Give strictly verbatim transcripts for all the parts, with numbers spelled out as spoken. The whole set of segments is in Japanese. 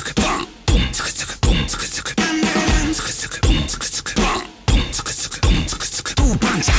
つくバンボンつくつくボンつくつくバンバンつくつくボンつくつくバンボンつくつくボンつくつくドーバンジャー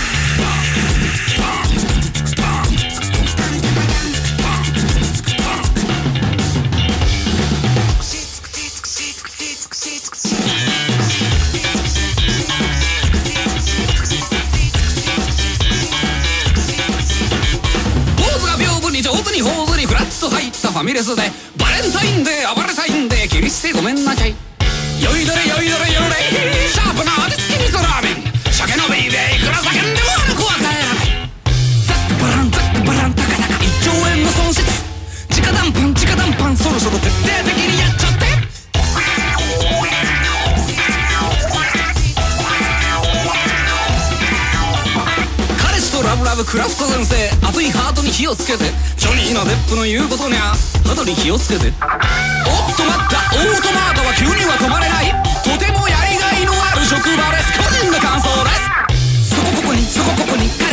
上手に頬ずにフラッと入ったファミレスでバレンタインデー暴れたいんで切り捨てごめんなちゃいよいどれよいどれよれシャープな味付き味噌ラーメン鮭のビーでいくら叫んでもあの子は帰らないザックバランザックバランタカタカいっちょうえんの損失直談判直談判そろそろ徹底的にやっちゃってラブラブクラフト先生熱いハートに火をつけてジョニーのデップの言うことにゃ肌に気をつけておっと待ったオートマートは急には止まれないとてもやりがいのある職場です個人の感想ですそこここにそこここに